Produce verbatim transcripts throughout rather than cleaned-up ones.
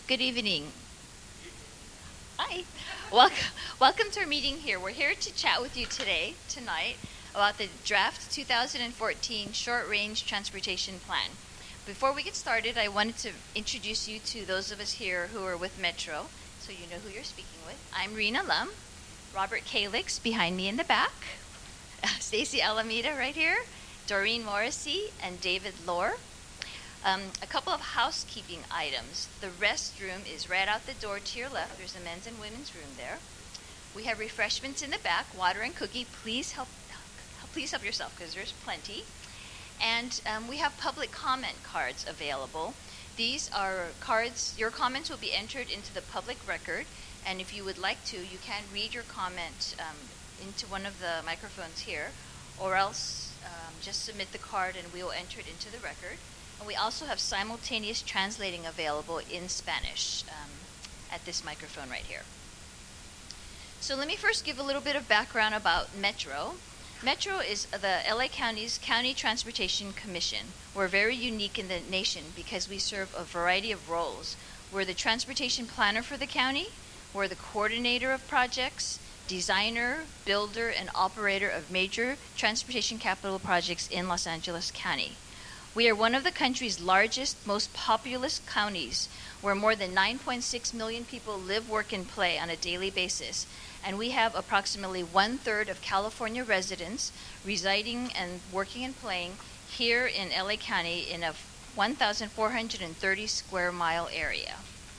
Good evening. Hi. Welcome, welcome to our meeting here. We're here to chat with you today, tonight, about the draft two thousand fourteen Short Range Transportation Plan. Before we get started, I wanted to introduce you to those of us here who are with Metro, so you know who you're speaking with. I'm Rena Lum, Robert Kalix behind me in the back, Stacy Alameda right here, Doreen Morrissey, and David Lohr. Um, a couple of housekeeping items. The restroom is right out the door to your left. There's a men's and women's room there. We have refreshments in the back, water and cookie. Please help, please help yourself because there's plenty. And um, we have public comment cards available. These are cards, your comments will be entered into the public record. And if you would like to, you can read your comment um, into one of the microphones here, or else um, just submit the card and we will enter it into the record. And we also have simultaneous translating available in Spanish um, at this microphone right here. So let me first give a little bit of background about Metro. Metro is the L A County's County Transportation Commission. We're very unique in the nation because we serve a variety of roles. We're the transportation planner for the county. We're the coordinator of projects, designer, builder, and operator of major transportation capital projects in Los Angeles County. We are one of the country's largest, most populous counties, where more than nine point six million people live, work, and play on a daily basis. And we have approximately one-third of California residents residing and working and playing here in L A County in a one thousand four hundred thirty square mile area.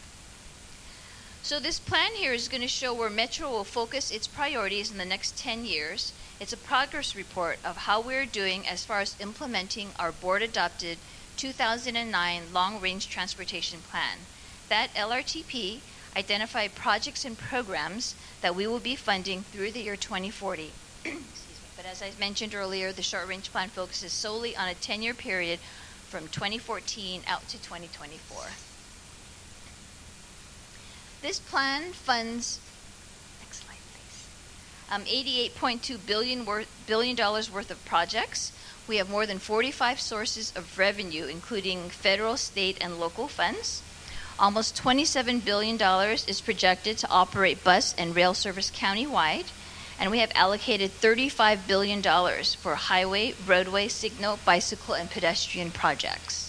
So this plan here is going to show where Metro will focus its priorities in the next ten years. It's a progress report of how we're doing as far as implementing our board-adopted two thousand nine Long-Range Transportation Plan. That L R T P identified projects and programs that we will be funding through the year twenty forty. Excuse me. But as I mentioned earlier, the short-range plan focuses solely on a ten-year period from twenty fourteen out to twenty twenty-four. This plan funds Um, eighty-eight point two billion dollars worth, billion dollars worth of projects. We have more than forty-five sources of revenue, including federal, state, and local funds. Almost twenty-seven billion dollars is projected to operate bus and rail service countywide. And we have allocated thirty-five billion dollars for highway, roadway, signal, bicycle, and pedestrian projects.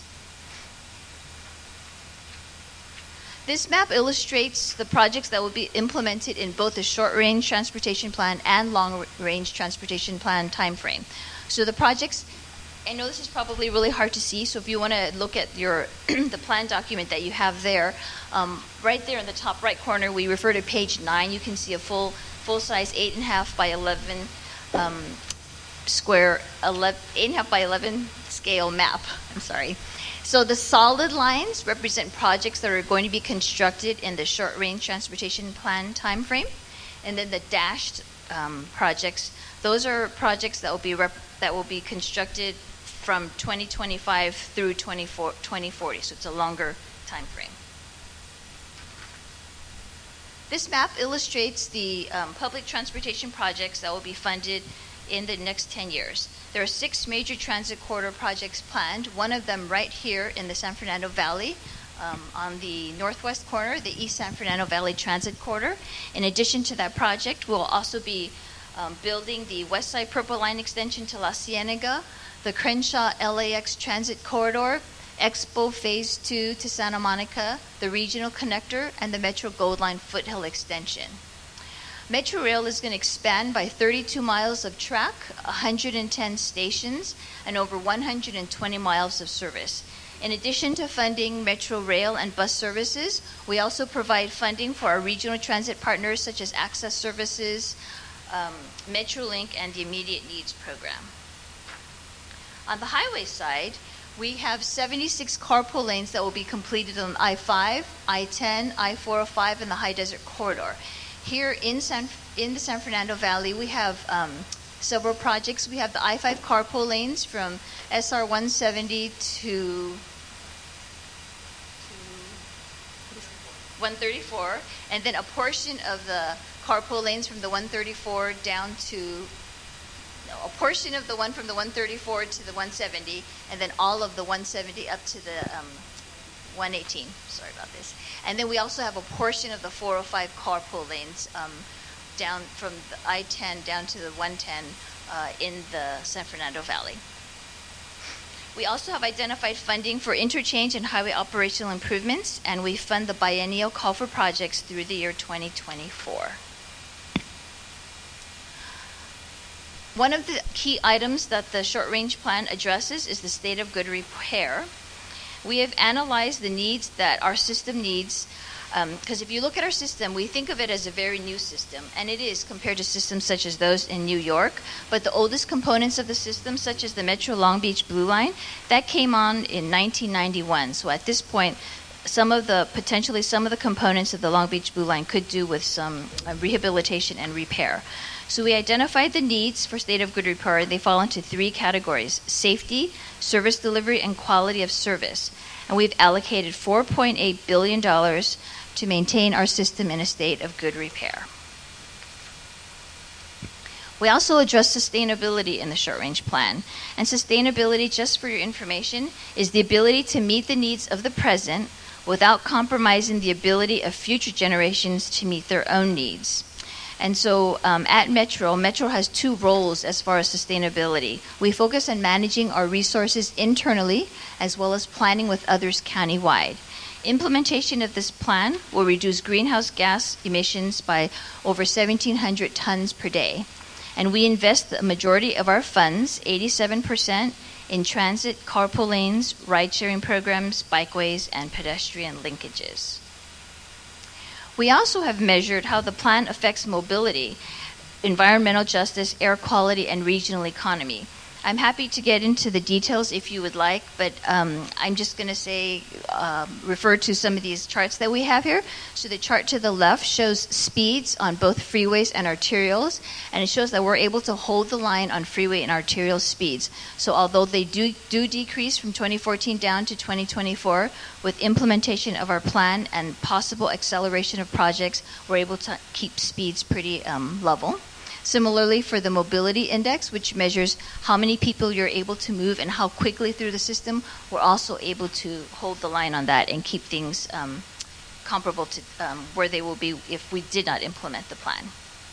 This map illustrates the projects that will be implemented in both the short-range transportation plan and long-range transportation plan timeframe. So the projects, I know this is probably really hard to see, so if you want to look at your the plan document that you have there, um, right there in the top right corner, we refer to page nine. You can see a full full-size eight and a half by eleven um, square, eleven, eight and a half by eleven scale map. I'm sorry. So the solid lines represent projects that are going to be constructed in the short-range transportation plan timeframe, and then the dashed um, projects, those are projects that will be rep- that will be constructed from twenty twenty-five through twenty forty. So it's a longer timeframe. This map illustrates the um, public transportation projects that will be funded in the next ten years. There are six major transit corridor projects planned, one of them right here in the San Fernando Valley. Um, on the northwest corner, the East San Fernando Valley Transit Corridor. In addition to that project, we'll also be um, building the West Side Purple Line extension to La Cienega, the Crenshaw L A X Transit Corridor, Expo Phase two to Santa Monica, the Regional Connector, and the Metro Gold Line Foothill extension. Metro Rail is going to expand by thirty-two miles of track, one hundred ten stations, and over one hundred twenty miles of service. In addition to funding Metro Rail and bus services, we also provide funding for our regional transit partners such as Access Services, um, Metrolink, and the Immediate Needs Program. On the highway side, we have seventy-six carpool lanes that will be completed on I five, I ten, I four oh five, and the High Desert Corridor. Here in San in the San Fernando Valley, we have um, several projects. We have the I five carpool lanes from S R one seventy to, to one thirty-four, and then a portion of the carpool lanes from the one thirty-four down to no, a portion of the one from the one thirty-four to the one seventy, and then all of the one seventy up to the um, one eighteen, sorry about this. And then we also have a portion of the four oh five carpool lanes um, down from the I ten down to the one ten uh, in the San Fernando Valley. We also have identified funding for interchange and highway operational improvements, and we fund the biennial call for projects through the year twenty twenty-four. One of the key items that the short-range plan addresses is the state of good repair. We have analyzed the needs that our system needs, because um, if you look at our system, we think of it as a very new system, and it is compared to systems such as those in New York. But the oldest components of the system, such as the Metro Long Beach Blue Line, that came on in nineteen ninety-one. So at this point, some of the potentially some of the components of the Long Beach Blue Line could do with some uh, rehabilitation and repair. So we identified the needs for state of good repair. They fall into three categories: safety, service delivery, and quality of service. And we've allocated four point eight billion dollars to maintain our system in a state of good repair. We also address sustainability in the short-range plan. And sustainability, just for your information, is the ability to meet the needs of the present without compromising the ability of future generations to meet their own needs. And so um, at Metro, Metro has two roles as far as sustainability. We focus on managing our resources internally as well as planning with others countywide. Implementation of this plan will reduce greenhouse gas emissions by over seventeen hundred tons per day. And we invest the majority of our funds, eighty-seven percent, in transit, carpool lanes, ride-sharing programs, bikeways, and pedestrian linkages. We also have measured how the plan affects mobility, environmental justice, air quality, and regional economy. I'm happy to get into the details if you would like, but um, I'm just going to say, um, refer to some of these charts that we have here. So the chart to the left shows speeds on both freeways and arterials, and it shows that we're able to hold the line on freeway and arterial speeds. So although they do, do decrease from twenty fourteen down to twenty twenty-four, with implementation of our plan and possible acceleration of projects, we're able to keep speeds pretty um, level. Similarly, for the mobility index, which measures how many people you're able to move and how quickly through the system, we're also able to hold the line on that and keep things um, comparable to um, where they will be if we did not implement the plan.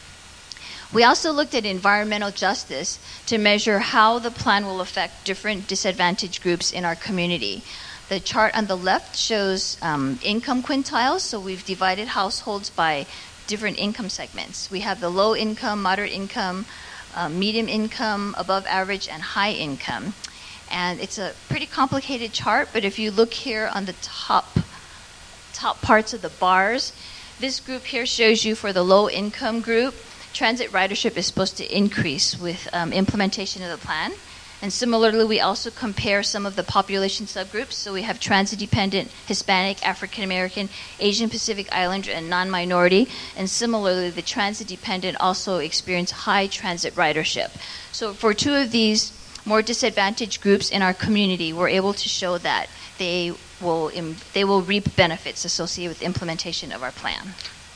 We also looked at environmental justice to measure how the plan will affect different disadvantaged groups in our community. The chart on the left shows um, income quintiles, so we've divided households by different income segments. We have the low income, moderate income, uh, medium income, above average, and high income. And it's a pretty complicated chart, but if you look here on the top, top parts of the bars, this group here shows you for the low income group, transit ridership is supposed to increase with um, implementation of the plan. And similarly, we also compare some of the population subgroups. So we have transit-dependent, Hispanic, African-American, Asian Pacific Islander, and non-minority. And similarly, the transit-dependent also experience high transit ridership. So for two of these more disadvantaged groups in our community, we're able to show that they will, im- they will reap benefits associated with implementation of our plan.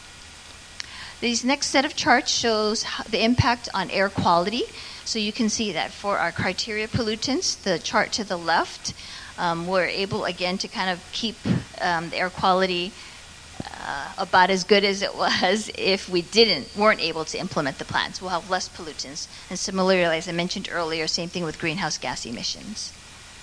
This next set of charts shows the impact on air quality. So you can see that for our criteria pollutants, the chart to the left, um, we're able again to kind of keep um, the air quality uh, about as good as it was if we didn't weren't able to implement the plans. We'll have less pollutants. And similarly, as I mentioned earlier, same thing with greenhouse gas emissions.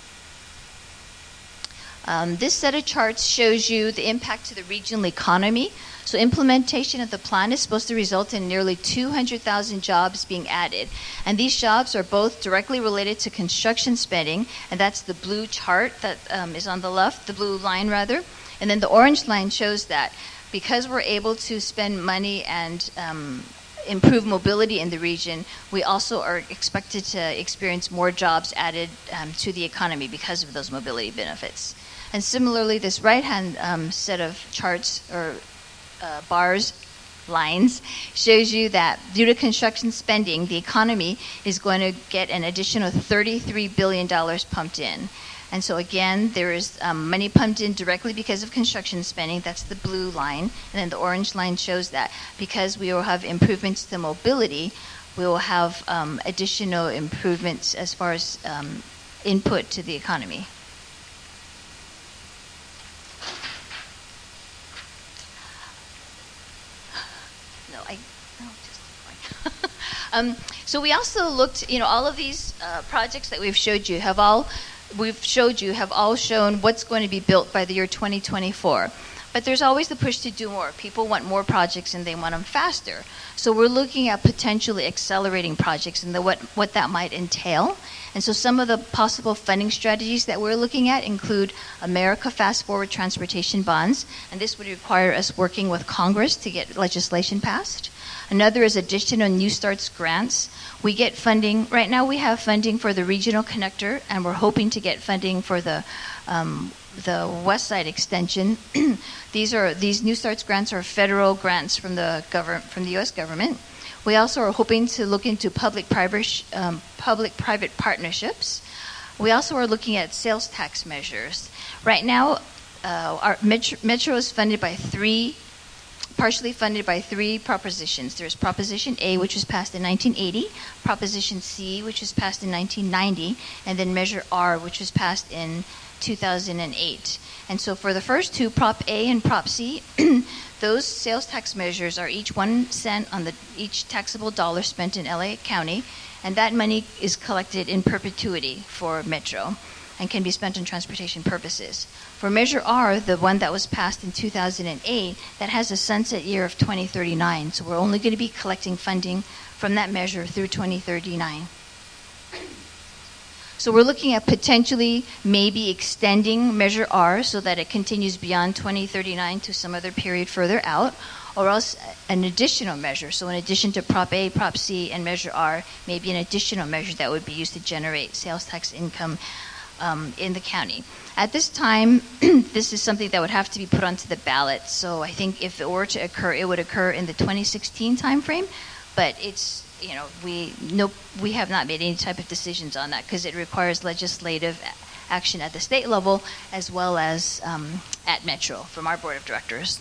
Um, this set of charts shows you the impact to the regional economy. So implementation of the plan is supposed to result in nearly two hundred thousand jobs being added. And these jobs are both directly related to construction spending, and that's the blue chart that um, is on the left, the blue line rather. And then the orange line shows that because we're able to spend money and um, improve mobility in the region, we also are expected to experience more jobs added um, to the economy because of those mobility benefits. And similarly, this right-hand um, set of charts or uh, bars, lines, shows you that due to construction spending, the economy is going to get an additional thirty-three billion dollars pumped in. And so again, there is um, money pumped in directly because of construction spending. That's the blue line. And then the orange line shows that because we will have improvements to mobility, we will have um, additional improvements as far as um, input to the economy. Um, so we also looked, you know, all of these uh, projects that we've showed you have all, we've showed you have all shown what's going to be built by the year twenty twenty-four. But there's always the push to do more. People want more projects and they want them faster. So we're looking at potentially accelerating projects and the, what, what that might entail. And so some of the possible funding strategies that we're looking at include America Fast Forward Transportation Bonds, and this would require us working with Congress to get legislation passed. Another is additional New Starts grants. We get funding, right now we have funding for the Regional Connector, and we're hoping to get funding for the um, the West Side Extension. These are these New Starts grants are federal grants from the government, from the U S government. We also are hoping to look into public-private um, public-private partnerships. We also are looking at sales tax measures. Right now, uh, our Metro, Metro is funded by three, partially funded by three propositions. There's Proposition A, which was passed in nineteen eighty, Proposition C, which was passed in nineteen ninety, and then Measure R, which was passed in two thousand eight. And so for the first two, Prop A and Prop C, those sales tax measures are each one cent on the each taxable dollar spent in L A County, and that money is collected in perpetuity for Metro and can be spent on transportation purposes. For Measure R, the one that was passed in two thousand eight, that has a sunset year of twenty thirty-nine, so we're only going to be collecting funding from that measure through twenty thirty-nine. So we're looking at potentially maybe extending Measure R so that it continues beyond twenty thirty-nine to some other period further out, or else an additional measure. So in addition to Prop A, Prop C, and Measure R, maybe an additional measure that would be used to generate sales tax income um, in the county. At this time, this is something that would have to be put onto the ballot. So I think if it were to occur, it would occur in the twenty sixteen timeframe, but it's You know, we no, we have not made any type of decisions on that because it requires legislative action at the state level as well as um, at Metro from our board of directors.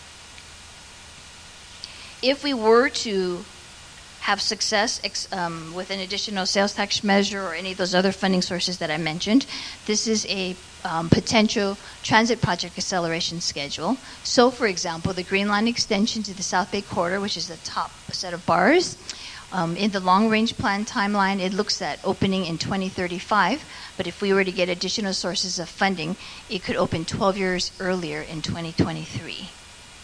If we were to have success ex, um, with an additional sales tax measure or any of those other funding sources that I mentioned, this is a um, potential transit project acceleration schedule. So, for example, the Green Line extension to the South Bay Corridor, which is the top set of bars, Um, in the long-range plan timeline, it looks at opening in twenty thirty-five, but if we were to get additional sources of funding, it could open twelve years earlier in twenty twenty-three.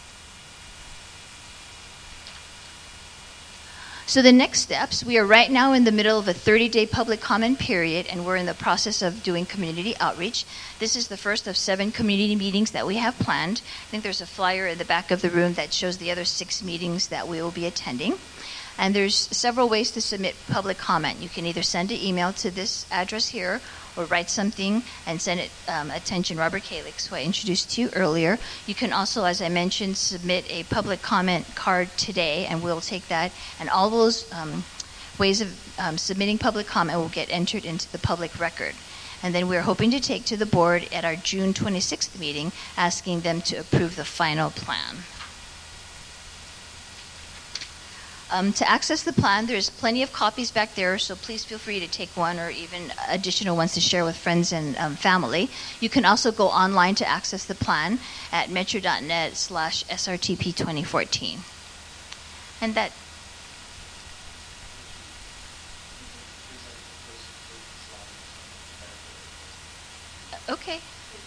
So the next steps, we are right now in the middle of a thirty-day public comment period, and we're in the process of doing community outreach. This is the first of seven community meetings that we have planned. I think there's a flyer in the back of the room that shows the other six meetings that we will be attending. And there's several ways to submit public comment. You can either send an email to this address here or write something and send it um, attention Robert Kalix, who I introduced to you earlier. You can also, as I mentioned, submit a public comment card today, and we'll take that. And all those um, ways of um, submitting public comment will get entered into the public record. And then we're hoping to take to the board at our June twenty-sixth meeting, asking them to approve the final plan. Um, to access the plan, there's plenty of copies back there, so please feel free to take one or even additional ones to share with friends and um, family. You can also go online to access the plan at metro.net slash SRTP 2014. And that... Okay.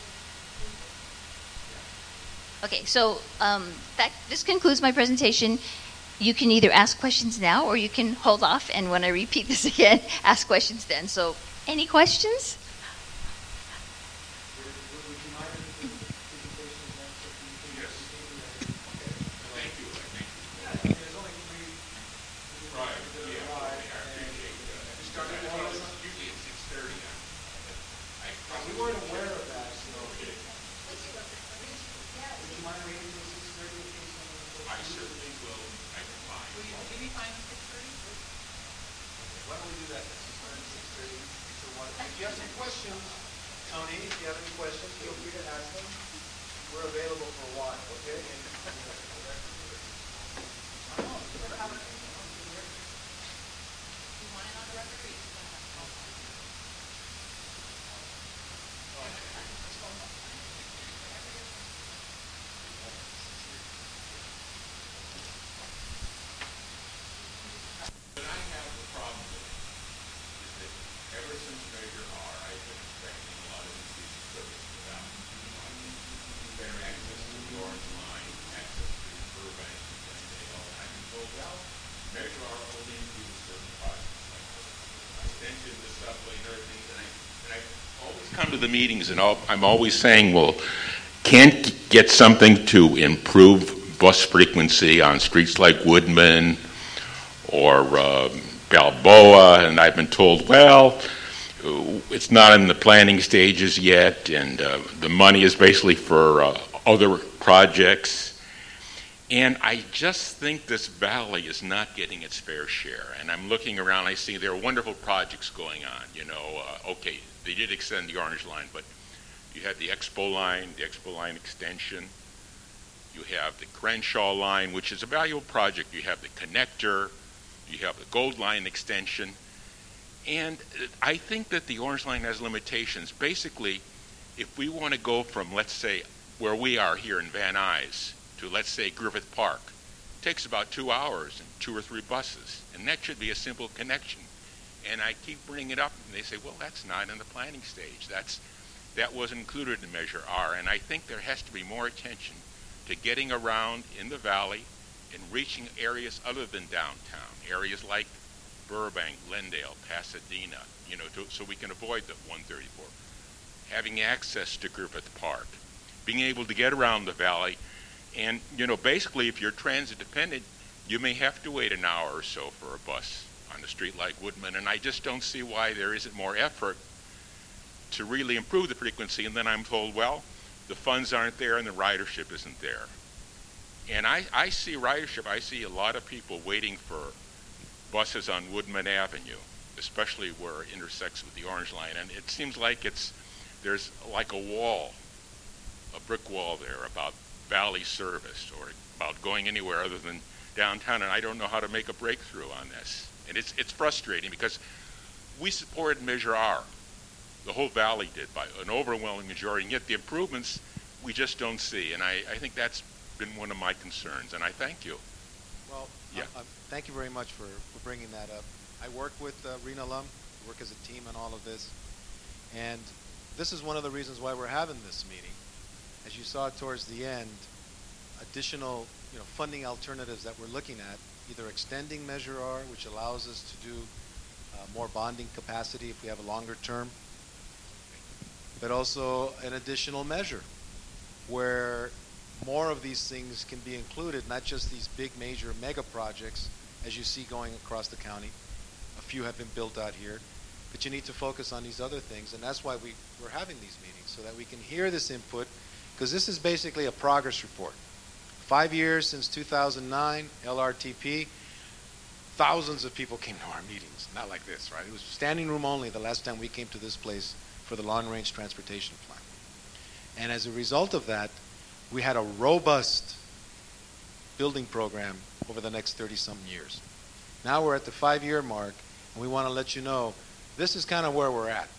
Okay, so um, that this concludes my presentation. You can either ask questions now or you can hold off, and when I repeat this again, ask questions then. So, any questions? But I have the meetings, and all, I'm always saying, well, can't get something to improve bus frequency on streets like Woodman or uh, Balboa, and I've been told, well, it's not in the planning stages yet, and uh, the money is basically for uh, other projects. And I just think this valley is not getting its fair share. And I'm looking around, I see there are wonderful projects going on. You know, uh, okay, they did extend the Orange Line, but you had the Expo Line, the Expo Line extension. You have the Crenshaw Line, which is a valuable project. You have the connector. You have the Gold Line extension. And I think that the Orange Line has limitations. Basically, if we want to go from, let's say, where we are here in Van Nuys to, let's say, Griffith Park, it takes about two hours and two or three buses. And that should be a simple connection. And I keep bringing it up, and they say, well, that's not in the planning stage. That's That wasn't included in Measure R. And I think there has to be more attention to getting around in the valley and reaching areas other than downtown, areas like Burbank, Glendale, Pasadena, you know, to, so we can avoid the one thirty-four. Having access to Griffith Park, being able to get around the valley, and, you know, basically if you're transit dependent, you may have to wait an hour or so for a bus on a street like Woodman, and I just don't see why there isn't more effort to really improve the frequency. And then I'm told, well, the funds aren't there and the ridership isn't there. And I, I see ridership, I see a lot of people waiting for buses on Woodman Avenue, especially where it intersects with the Orange Line. And it seems like it's, there's like a wall, a brick wall there about valley service or about going anywhere other than downtown. And I don't know how to make a breakthrough on this. And it's, it's frustrating because we supported Measure R. The whole valley did by an overwhelming majority, and yet the improvements we just don't see. And I, I think that's been one of my concerns, and I thank you. Well, yeah. uh, uh, thank you very much for, for bringing that up. I work with uh, RENA alum, we work as a team on all of this, and this is one of the reasons why we're having this meeting. As you saw towards the end, additional you know, funding alternatives that we're looking at, either extending Measure R, which allows us to do uh, more bonding capacity if we have a longer term, but also an additional measure where more of these things can be included, not just these big major mega projects as you see going across the county. A few have been built out here, but you need to focus on these other things, and that's why we, we're having these meetings, so that we can hear this input, because this is basically a progress report. Five years since two thousand nine, L R T P, thousands of people came to our meetings, not like this, right? It was standing room only the last time we came to this place for the long-range transportation plan. And as a result of that, we had a robust building program over the next thirty-some years. Now we're at the five-year mark, and we want to let you know this is kind of where we're at.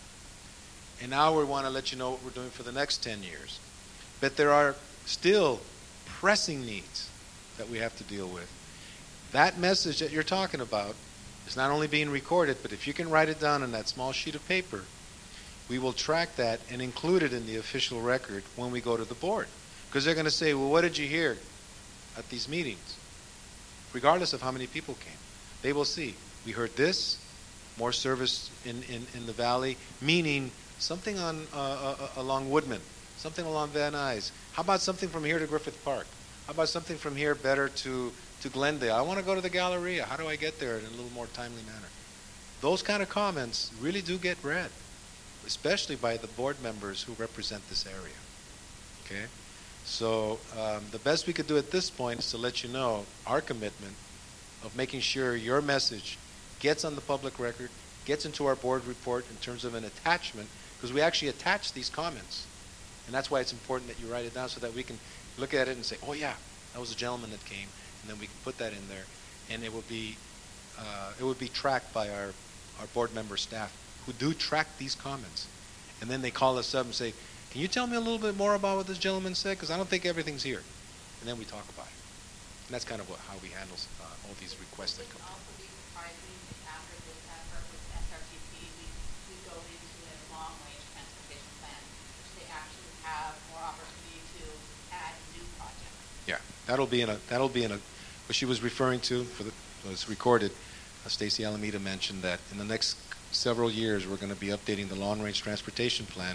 And now we want to let you know what we're doing for the next ten years. But there are still pressing needs that we have to deal with. That message that you're talking about is not only being recorded, but if you can write it down on that small sheet of paper, we will track that and include it in the official record when we go to the board. Because they're going to say, well, what did you hear at these meetings? Regardless of how many people came. They will see, we heard this, more service in, in, in the valley, meaning something on uh, uh, along Woodman, something along Van Nuys. How about something from here to Griffith Park? How about something from here better to, to Glendale? I want to go to the Galleria. How do I get there in a little more timely manner? Those kind of comments really do get read, especially by the board members who represent this area. Okay? So um, the best we could do at this point is to let you know our commitment of making sure your message gets on the public record, gets into our board report in terms of an attachment, because we actually attach these comments. And that's why it's important that you write it down so that we can look at it and say, oh yeah, that was a gentleman that came, and then we can put that in there, and it will be uh, it would be tracked by our, our board member staff who do track these comments. And then they call us up and say, can you tell me a little bit more about what this gentleman said? Because I don't think everything's here. And then we talk about it. And that's kind of what, how we handle uh, all these requests that come through. It would also be surprising if after this effort with S R T P, we, we go into a long-range transportation plan, which they actually have more opportunity to add new projects. Yeah, that'll be in a, that'll be in a, what she was referring to, for the, was recorded, uh, Stacy Alameda mentioned that in the next several years we're going to be updating the long-range transportation plan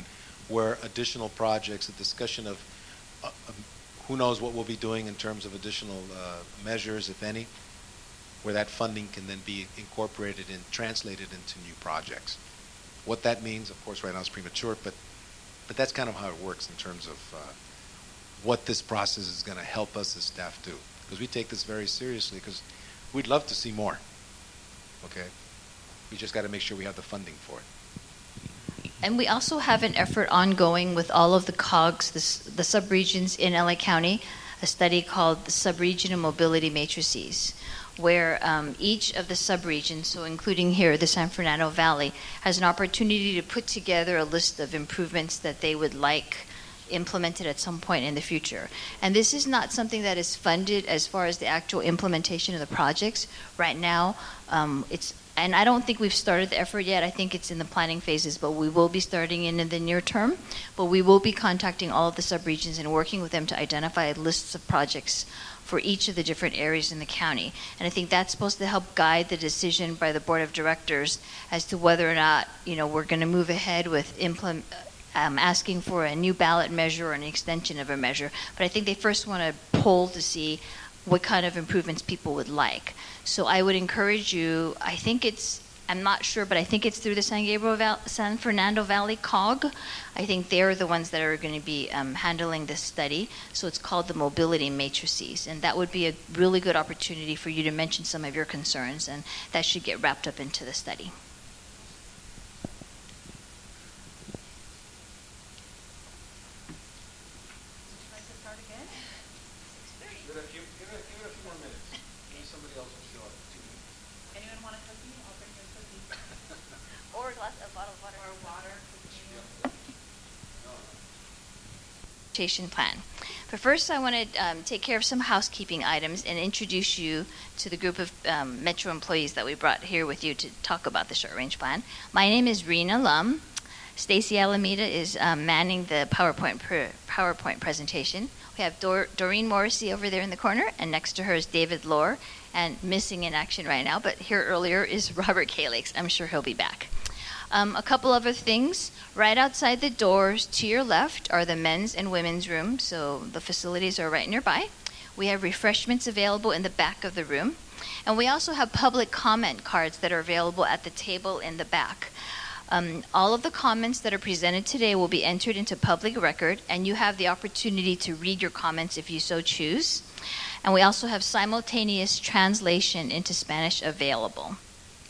where additional projects, a discussion of uh, um, who knows what we'll be doing in terms of additional uh, measures, if any, where that funding can then be incorporated and translated into new projects. What that means, of course, right now is premature, but but that's kind of how it works in terms of uh, what this process is going to help us as staff do. Because we take this very seriously, because we'd love to see more. Okay, we just got to make sure we have the funding for it. And we also have an effort ongoing with all of the C O Gs, the, s- the subregions in L A County, a study called the Subregional Mobility Matrices, where um, each of the subregions, so including here, the San Fernando Valley, has an opportunity to put together a list of improvements that they would like implemented at some point in the future. And this is not something that is funded as far as the actual implementation of the projects. Right now, um, it's and I don't think we've started the effort yet. I think it's in the planning phases, but we will be starting in, in the near term. But we will be contacting all of the subregions and working with them to identify lists of projects for each of the different areas in the county. And I think that's supposed to help guide the decision by the board of directors as to whether or not, you know, we're going to move ahead with implement, um, asking for a new ballot measure or an extension of a measure. But I think they first want to poll to see what kind of improvements people would like. So I would encourage you, I think it's, I'm not sure, but I think it's through the San Gabriel Val- San Fernando Valley C O G. I think they're the ones that are going to be um, handling this study. So it's called the Mobility Matrices. And that would be a really good opportunity for you to mention some of your concerns, and that should get wrapped up into the study. Or a glass, a bottle of water. Or water. Plan. But first, I want to um, take care of some housekeeping items and introduce you to the group of um, Metro employees that we brought here with you to talk about the short-range plan. My name is Rena Lum. Stacy Alameda is um, manning the PowerPoint pr- PowerPoint presentation. We have Dor- Doreen Morrissey over there in the corner, and next to her is David Lohr, and missing in action right now, but here earlier is Robert Kalix. I'm sure he'll be back. Um, a couple other things. Right outside the doors to your left are the men's and women's rooms, so the facilities are right nearby. We have refreshments available in the back of the room. And we also have public comment cards that are available at the table in the back. Um, all of the comments that are presented today will be entered into public record, and you have the opportunity to read your comments if you so choose. And we also have simultaneous translation into Spanish available.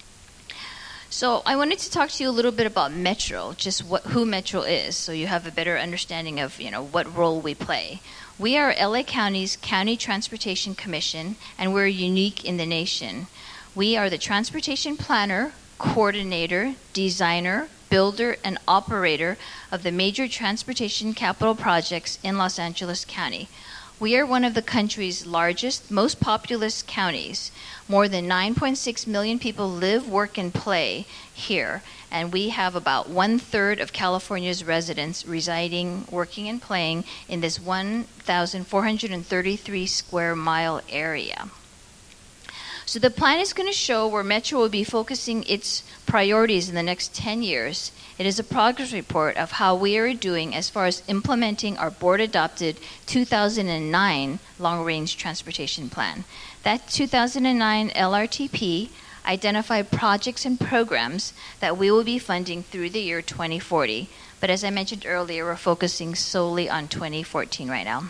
So I wanted to talk to you a little bit about Metro, just what, who Metro is, so you have a better understanding of, you know, what role we play. We are L A County's County Transportation Commission, and we're unique in the nation. We are the transportation planner, coordinator, designer, builder, and operator of the major transportation capital projects in Los Angeles County. We are one of the country's largest, most populous counties. More than nine point six million people live, work, and play here, and we have about one-third of California's residents residing, working, and playing in this one thousand four hundred thirty-three square mile area. So the plan is going to show where Metro will be focusing its priorities in the next ten years. It is a progress report of how we are doing as far as implementing our board-adopted two thousand nine Long-Range Transportation Plan. That two thousand nine L R T P identified projects and programs that we will be funding through the year twenty forty. But as I mentioned earlier, we're focusing solely on twenty fourteen right now.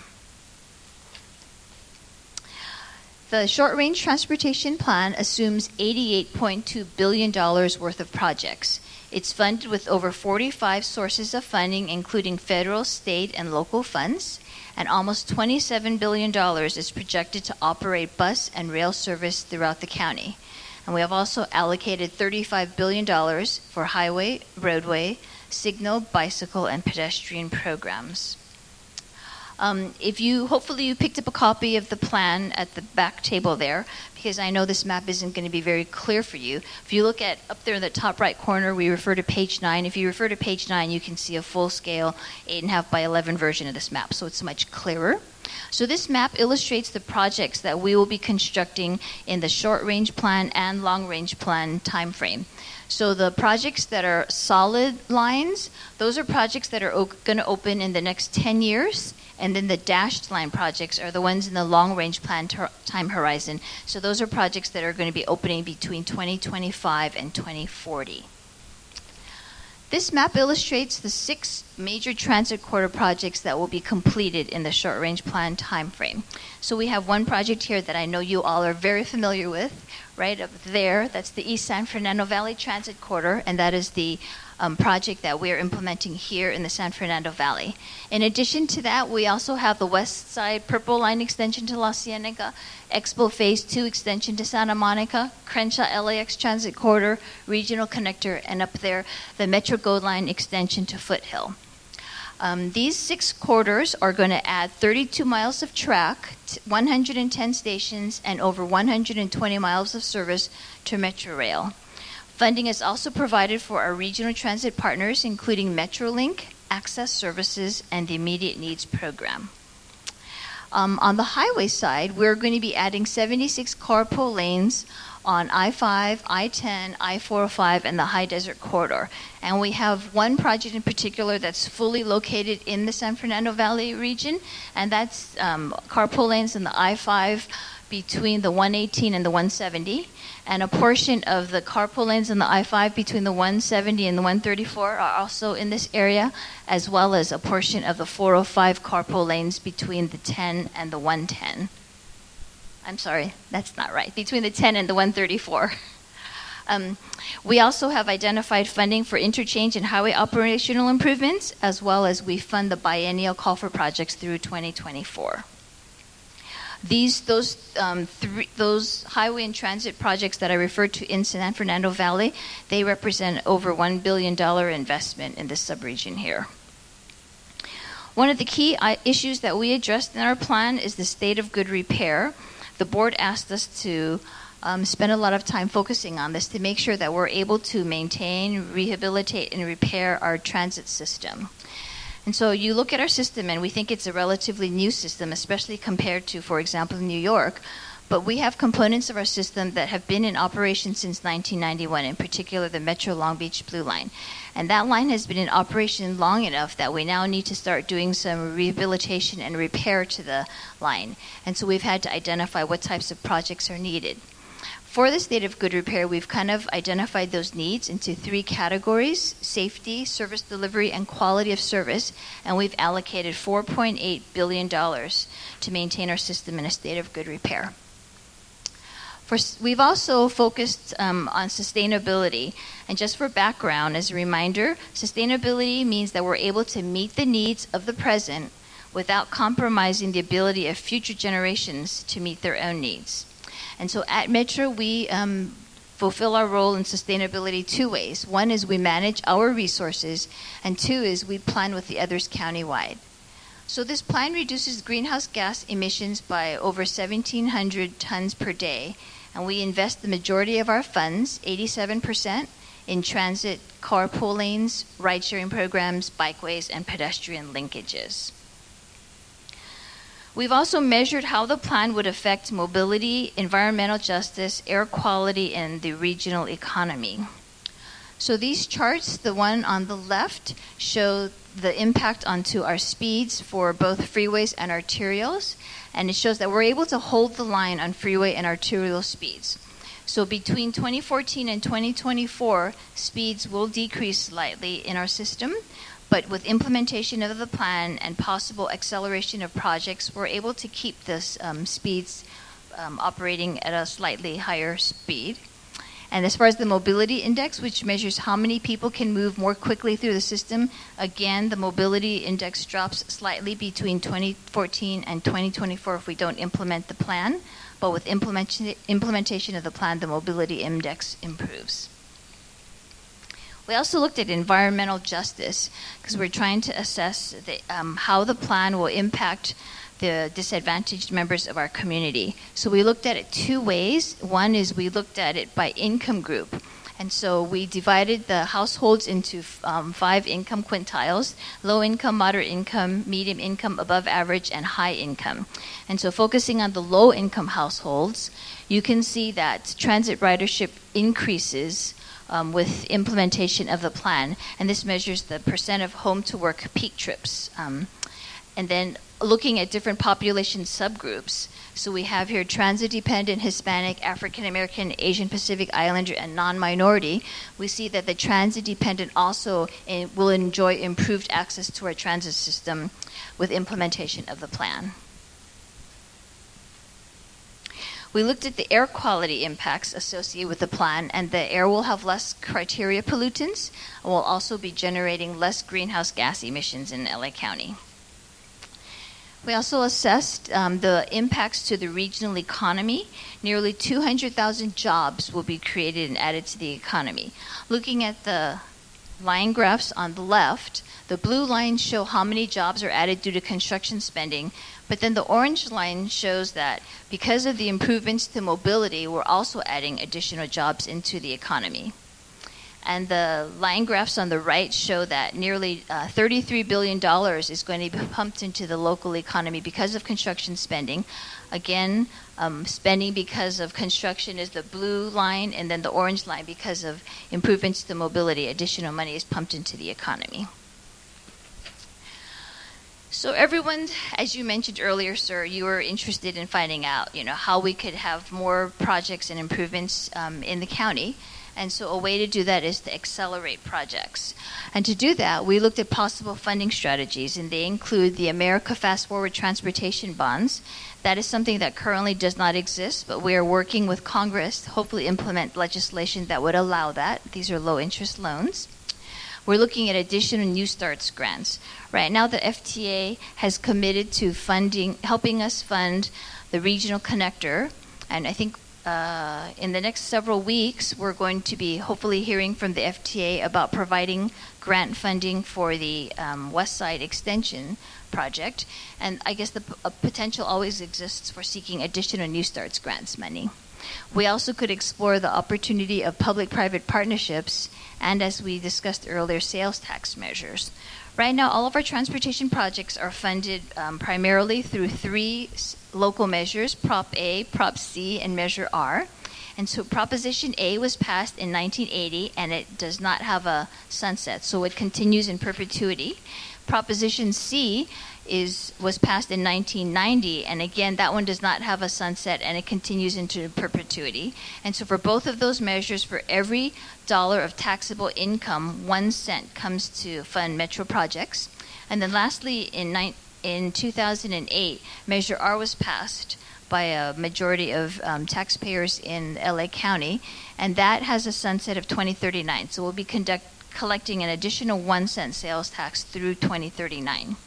The Short-Range Transportation Plan assumes eighty-eight point two billion dollars worth of projects. It's funded with over forty-five sources of funding, including federal, state, and local funds, and almost twenty-seven billion dollars is projected to operate bus and rail service throughout the county. And we have also allocated thirty-five billion dollars for highway, roadway, signal, bicycle, and pedestrian programs. Um, if you, hopefully you picked up a copy of the plan at the back table there, because I know this map isn't going to be very clear for you. If you look at up there in the top right corner, we refer to page nine. If you refer to page nine, you can see a full-scale eight and a half by eleven version of this map, so it's much clearer. So this map illustrates the projects that we will be constructing in the short-range plan and long-range plan time frame. So the projects that are solid lines, those are projects that are o- going to open in the next ten years. And then the dashed line projects are the ones in the long-range plan ter- time horizon. So those are projects that are going to be opening between twenty twenty-five and twenty forty. This map illustrates the six major transit corridor projects that will be completed in the short-range plan timeframe. So we have one project here that I know you all are very familiar with, right up there. That's the East San Fernando Valley Transit Corridor, and that is the um, project that we're implementing here in the San Fernando Valley. In addition to that, we also have the West Side Purple Line extension to La Cienega, Expo Phase two extension to Santa Monica, Crenshaw L A X Transit Corridor, Regional Connector, and up there, the Metro Gold Line extension to Foothill. Um, these six corridors are going to add thirty-two miles of track, one hundred ten stations, and over one hundred twenty miles of service to Metro Rail. Funding is also provided for our regional transit partners, including Metrolink, Access Services, and the Immediate Needs Program. Um, on the highway side, we're going to be adding seventy-six carpool lanes on I five, I ten, I four oh five, and the High Desert Corridor. And we have one project in particular that's fully located in the San Fernando Valley region, and that's um, carpool lanes in the I five between the one eighteen and the one seventy. And a portion of the carpool lanes in the I five between the one seventy and the one thirty-four are also in this area, as well as a portion of the four oh five carpool lanes between the ten and the one ten. I'm sorry, that's not right. Between the ten and the one thirty-four. Um, we also have identified funding for interchange and highway operational improvements, as well as we fund the biennial call for projects through twenty twenty-four. These, those, um, three, those highway and transit projects that I referred to in San Fernando Valley, they represent over one billion dollars investment in this subregion here. One of the key issues that we addressed in our plan is the state of good repair. The board asked us to um, spend a lot of time focusing on this to make sure that we're able to maintain, rehabilitate, and repair our transit system. And so you look at our system, and we think it's a relatively new system, especially compared to, for example, New York. But we have components of our system that have been in operation since nineteen ninety-one, in particular the Metro Long Beach Blue Line. And that line has been in operation long enough that we now need to start doing some rehabilitation and repair to the line. And so we've had to identify what types of projects are needed. For the state of good repair, we've kind of identified those needs into three categories: safety, service delivery, and quality of service. And we've allocated four point eight billion dollars to maintain our system in a state of good repair. For, we've also focused um, on sustainability. And just for background, as a reminder, sustainability means that we're able to meet the needs of the present without compromising the ability of future generations to meet their own needs. And so at Metro, we um, fulfill our role in sustainability two ways. One is we manage our resources, and two is we plan with the others countywide. So this plan reduces greenhouse gas emissions by over seventeen hundred tons per day, and we invest the majority of our funds, eighty-seven percent, in transit, carpool lanes, ride-sharing programs, bikeways, and pedestrian linkages. We've also measured how the plan would affect mobility, environmental justice, air quality, and the regional economy. So these charts, the one on the left, show the impact onto our speeds for both freeways and arterials, and it shows that we're able to hold the line on freeway and arterial speeds. So between twenty fourteen and twenty twenty-four, speeds will decrease slightly in our system, but with implementation of the plan and possible acceleration of projects, we're able to keep this um, speeds um, operating at a slightly higher speed. And as far as the mobility index, which measures how many people can move more quickly through the system, again, the mobility index drops slightly between twenty fourteen and twenty twenty-four if we don't implement the plan. But with implement- implementation of the plan, the mobility index improves. We also looked at environmental justice because we're trying to assess the, um, how the plan will impact the disadvantaged members of our community. So we looked at it two ways. One is we looked at it by income group. And so we divided the households into um, five income quintiles: low income, moderate income, medium income, above average, and high income. And so focusing on the low income households, you can see that transit ridership increases um, with implementation of the plan. And this measures the percent of home-to-work peak trips. Um, and then looking at different population subgroups. So we have here transit-dependent, Hispanic, African-American, Asian-Pacific Islander, and non-minority. We see that the transit-dependent also in, will enjoy improved access to our transit system with implementation of the plan. We looked at the air quality impacts associated with the plan, and the air will have less criteria pollutants and will also be generating less greenhouse gas emissions in L A County. We also assessed um, the impacts to the regional economy. Nearly two hundred thousand jobs will be created and added to the economy. Looking at the line graphs on the left, the blue lines show how many jobs are added due to construction spending, but then the orange line shows that because of the improvements to mobility, we're also adding additional jobs into the economy. And the line graphs on the right show that nearly uh, thirty-three billion dollars is going to be pumped into the local economy because of construction spending. Again, um, spending because of construction is the blue line, and then the orange line because of improvements to mobility. Additional money is pumped into the economy. So everyone, as you mentioned earlier, sir, you were interested in finding out, you know, how we could have more projects and improvements um, in the county. And so a way to do that is to accelerate projects. And to do that, we looked at possible funding strategies, and they include the America Fast Forward Transportation Bonds. That is something that currently does not exist, but we are working with Congress to hopefully implement legislation that would allow that. These are low-interest loans. We're looking at additional New Starts grants. Right now, the F T A has committed to funding, helping us fund the regional connector, and I think Uh, in the next several weeks, we're going to be hopefully hearing from the F T A about providing grant funding for the um, West Side Extension project. And I guess the p- a potential always exists for seeking additional New Starts grants money. We also could explore the opportunity of public-private partnerships and, as we discussed earlier, sales tax measures. Right now, all of our transportation projects are funded um, primarily through three s- local measures, Prop A, Prop C, and Measure R. And so Proposition A was passed in nineteen eighty, and it does not have a sunset, so it continues in perpetuity. Proposition C is was passed in nineteen ninety, and again, that one does not have a sunset, and it continues into perpetuity. And so for both of those measures, for every dollar of taxable income, one cent comes to fund metro projects. And then lastly, in, ni- in two thousand eight, Measure R was passed by a majority of um, taxpayers in L A County, and that has a sunset of twenty thirty-nine. So we'll be conduct, collecting an additional one cent sales tax through twenty thirty-nine.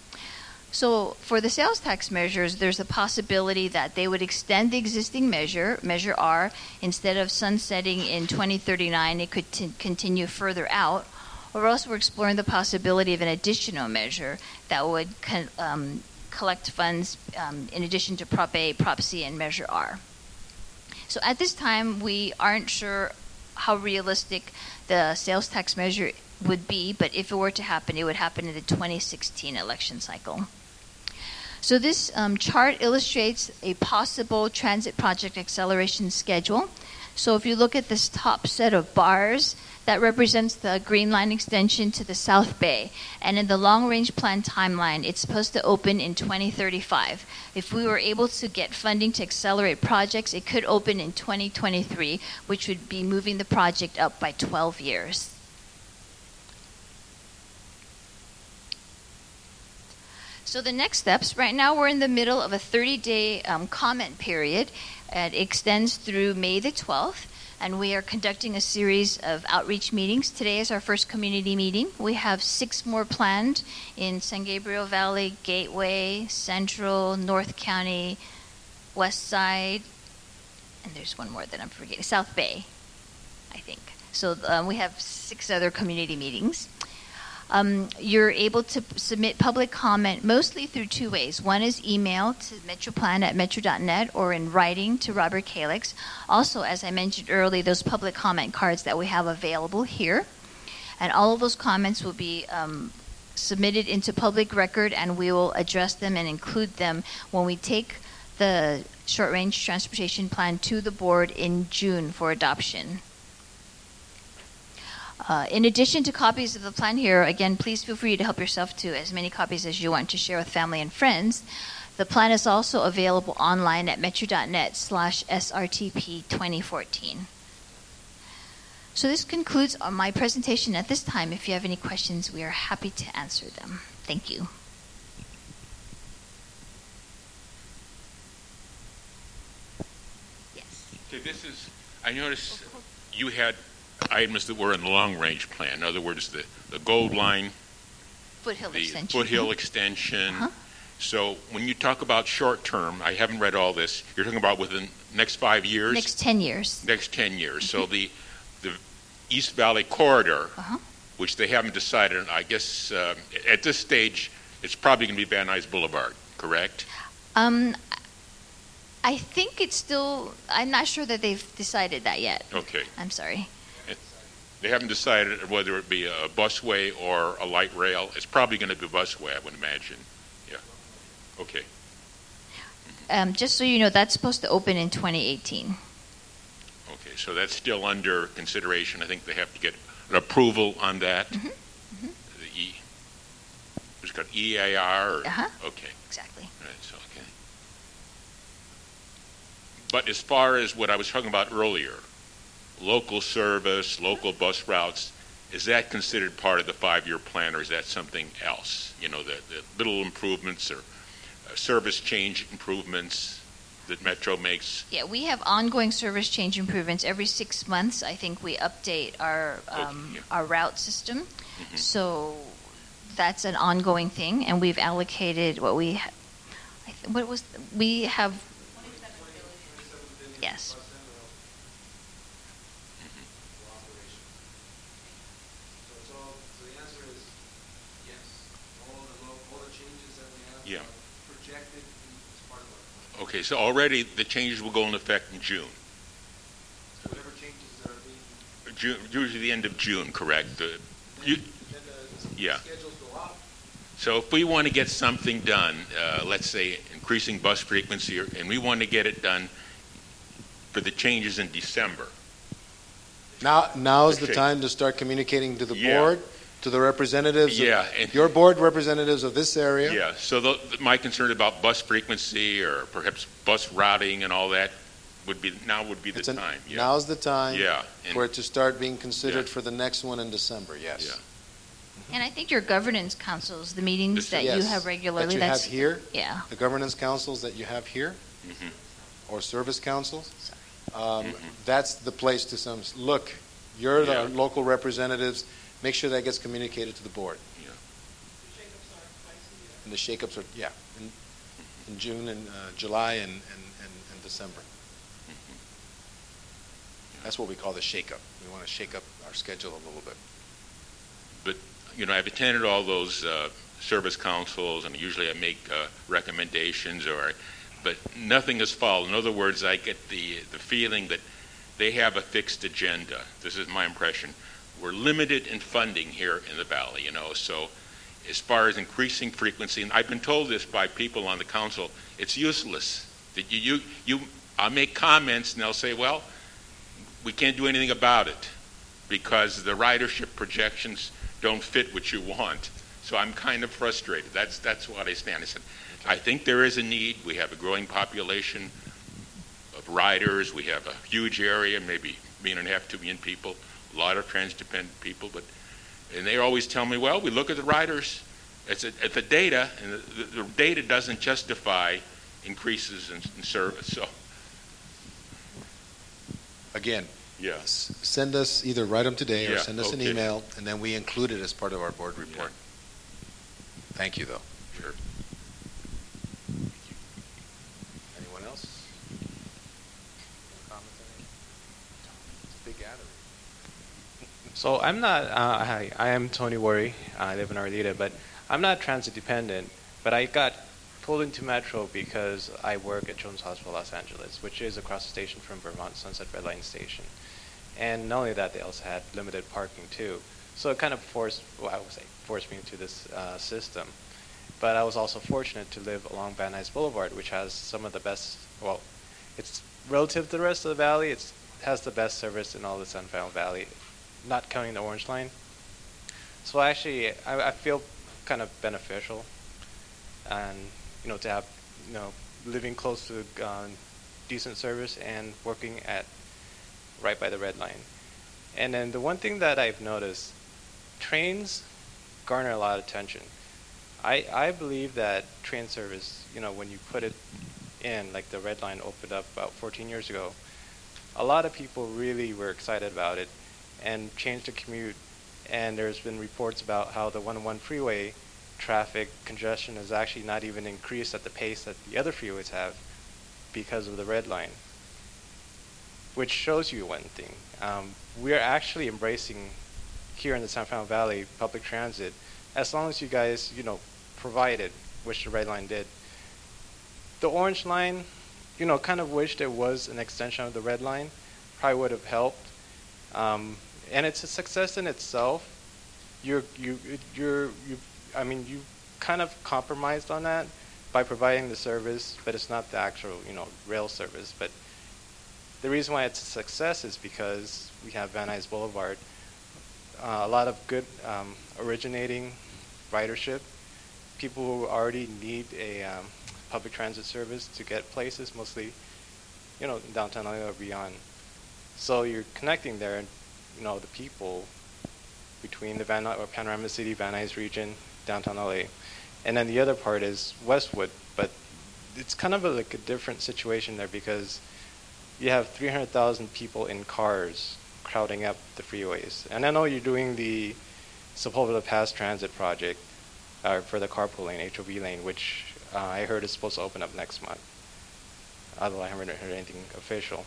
So for the sales tax measures, there's a possibility that they would extend the existing measure, Measure R, instead of sunsetting in twenty thirty-nine, it could t- continue further out. Or else we're exploring the possibility of an additional measure that would con- um, collect funds um, in addition to Prop A, Prop C, and Measure R. So at this time, we aren't sure how realistic the sales tax measure would be, but if it were to happen, it would happen in the twenty sixteen election cycle. So this um, chart illustrates a possible transit project acceleration schedule. So if you look at this top set of bars, that represents the Green Line extension to the South Bay. And in the long-range plan timeline, it's supposed to open in twenty thirty-five. If we were able to get funding to accelerate projects, it could open in twenty twenty-three, which would be moving the project up by twelve years. So the next steps, right now we're in the middle of a thirty-day um, comment period. It extends through May the twelfth, and we are conducting a series of outreach meetings. Today is our first community meeting. We have six more planned in San Gabriel Valley, Gateway, Central, North County, West Side, and there's one more that I'm forgetting, South Bay, I think. So um, we have six other community meetings. Um, you're able to p- submit public comment mostly through two ways. One is email to metroplan at metro dot net or in writing to Robert Calix. Also, as I mentioned earlier, those public comment cards that we have available here. And all of those comments will be um, submitted into public record, and we will address them and include them when we take the short-range transportation plan to the board in June for adoption. Uh, in addition to copies of the plan here, again, please feel free to help yourself to as many copies as you want to share with family and friends. The plan is also available online at metro.net slash SRTP 2014. So this concludes my presentation at this time. If you have any questions, we are happy to answer them. Thank you. Yes. Okay, this is, I noticed you had items that were in the long-range plan. In other words, the, the gold line, Foothill the extension. foothill Mhm. extension. Uh-huh. So when you talk about short-term, I haven't read all this, you're talking about within the next five years? Next ten years. Next ten years. So the the East Valley Corridor, Uh-huh. which they haven't decided on, I guess uh, at this stage, it's probably going to be Van Nuys Boulevard, correct? Um, I think it's still, I'm not sure that they've decided that yet. Okay. I'm sorry. They haven't decided whether it be a busway or a light rail. It's probably going to be busway, I would imagine. Yeah. Okay. Um, just so you know, that's supposed to open in twenty eighteen. Okay. So that's still under consideration. I think they have to get an approval on that. Mhm. Mhm. The E. It's got E A R. Or, Uh-huh. Okay. Exactly. Right. So okay. But as far as what I was talking about earlier, local service, local bus routes, is that considered part of the five-year plan, or is that something else? You know, the, the little improvements or uh, service change improvements that Metro makes? Yeah, we have ongoing service change improvements. Every six months, I think we update our um, Okay, yeah. our route system. Mhm. So that's an ongoing thing, and we've allocated what we ha- I th- what was we have. Yes. Yeah. Okay, so already the changes will go into effect in June. Whatever changes that are being, June, usually the end of June, correct? The, you, then the Yeah. schedules go up. So if we want to get something done, uh, let's say increasing bus frequency, or- and we want to get it done for the changes in December. Now, now's the Okay. time to start communicating to the Yeah. board, to the representatives, of- Yeah, and- your board representatives of this area. Yeah, so the, my concern about bus frequency or perhaps bus routing and all that would be, now would be the It's an- time. Yeah. Now's the time Yeah, and- for it to start being considered Yeah. for the next one in December, yes. Yeah. And I think your governance councils, the meetings that you Yes, have regularly, That you that's have here, yeah. the governance councils that you have here, Mhm. or service councils, Sorry. um, Mhm. that's the place to some, look, you're the Yeah. local representatives, make sure that gets communicated to the board. Yeah. And the shakeups are, yeah, in, in June and uh, July and, and, and, and December. That's what we call the shakeup. We want to shake up our schedule a little bit. But, you know, I've attended all those uh, service councils, and usually I make uh, recommendations, or, but nothing is followed. In other words, I get the, the feeling that they have a fixed agenda. This is my impression. We're limited in funding here in the Valley, you know, so as far as increasing frequency, and I've been told this by people on the council, it's useless. That you, you, you I'll make comments, and they'll say, well, we can't do anything about it because the ridership projections don't fit what you want. So I'm kind of frustrated. That's that's what I stand. I said, I think there is a need. We have a growing population of riders. We have a huge area, maybe a million and a half, two million people, a lot of trans-dependent people. But and they always tell me, well, we look at the riders, it's a, at the data, and the, the, the data doesn't justify increases in, in service. So Again, yeah. s- send us, either write them today or Yeah, send us an okay. email, and then we include it as part of our board report. Thank you, though. Sure. Anyone else? Comments on it? It's a big gathering. So I'm not, uh, hi, I am Tony Worry. I live in Arleta, but I'm not transit dependent. But I got pulled into Metro because I work at Children's Hospital Los Angeles, which is across the station from Vermont Sunset Red Line Station. And not only that, they also had limited parking too. So it kind of forced, well, I would say, forced me into this uh, system. But I was also fortunate to live along Van Nuys Boulevard, which has some of the best, well, it's relative to the rest of the valley, it has the best service in all the Sun Valley. not counting the orange line. So actually, I, I feel kind of beneficial, and you know, to have, you know, living close to uh, decent service and working at right by the red line. And then the one thing that I've noticed, trains garner a lot of attention. I I believe that train service, you know, when you put it in, like the red line opened up about fourteen years ago, a lot of people really were excited about it and changed the commute. And there's been reports about how the one oh one freeway traffic congestion has actually not even increased at the pace that the other freeways have because of the red line, which shows you one thing. Um, we're actually embracing here in the San Fernando Valley public transit, as long as you guys, you know, provide it, which the red line did. The orange line, you know, kind of wished it was an extension of the red line, probably would have helped. Um, and it's a success in itself. You're, you, you're, you, I mean, you kind of compromised on that by providing the service, but it's not the actual, you know, rail service. But the reason why it's a success is because we have Van Nuys Boulevard, uh, a lot of good um, originating ridership, people who already need a um, public transit service to get places, mostly, you know, in downtown L A or beyond. So you're connecting there, and you know, the people between the Van Nuys or Panorama City, Van Nuys region, downtown L A. And then the other part is Westwood, but it's kind of a, like a different situation there because you have three hundred thousand people in cars crowding up the freeways. And I know you're doing the Sepulveda Pass Transit project uh, for the carpool lane, H O V lane, which uh, I heard is supposed to open up next month, although I haven't heard anything official.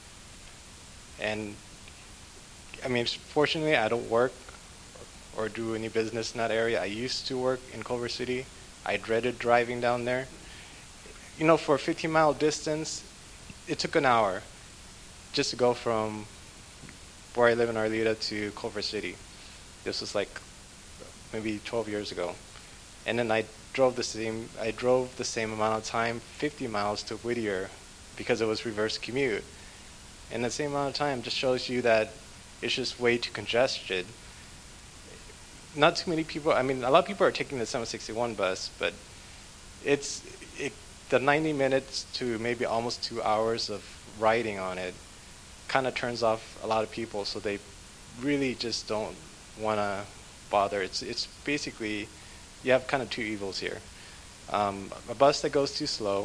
And I mean, fortunately, I don't work or do any business in that area. I used to work in Culver City. I dreaded driving down there. You know, for a fifteen mile distance, it took an hour just to go from where I live in Arleta to Culver City. This was like maybe twelve years ago. And then I drove the same, I drove the same amount of time, fifty miles to Whittier, because it was reverse commute. And the same amount of time just shows you that it's just way too congested. Not too many people, I mean, a lot of people are taking the seven sixty-one bus, but it's it, the ninety minutes to maybe almost two hours of riding on it kind of turns off a lot of people, so they really just don't want to bother. It's it's basically, you have kind of two evils here. Um, a bus that goes too slow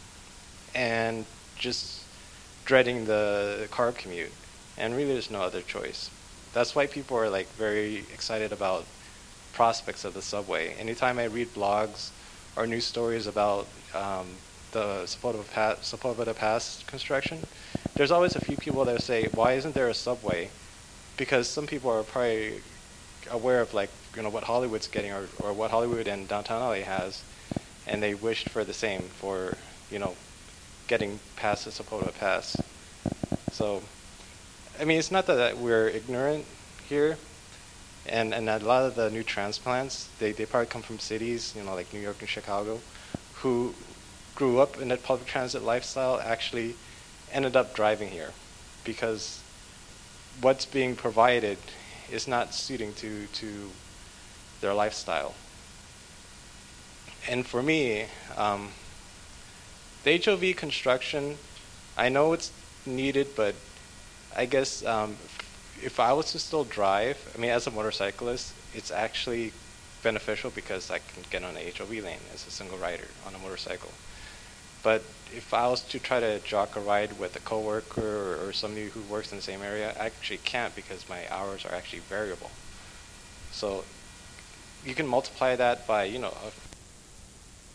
and just dreading the car commute. And really there's no other choice. That's why people are like very excited about prospects of the subway. Anytime I read blogs or news stories about um, the Sepulveda Pass, Sepulveda Pass construction, there's always a few people that say, why isn't there a subway? Because some people are probably aware of like, you know, what Hollywood's getting or, or what Hollywood and downtown L A has, and they wished for the same for, you know, getting past the Sepulveda Pass. So, I mean, it's not that we're ignorant here, and, and a lot of the new transplants, they, they probably come from cities, you know, like New York and Chicago, who grew up in that public transit lifestyle actually ended up driving here because what's being provided is not suiting to, to their lifestyle. And for me, um, the H O V construction, I know it's needed, but I guess um, if I was to still drive, I mean, as a motorcyclist, it's actually beneficial because I can get on the H O V lane as a single rider on a motorcycle. But if I was to try to jock a ride with a coworker or, or somebody who works in the same area, I actually can't because my hours are actually variable. So you can multiply that by, you know,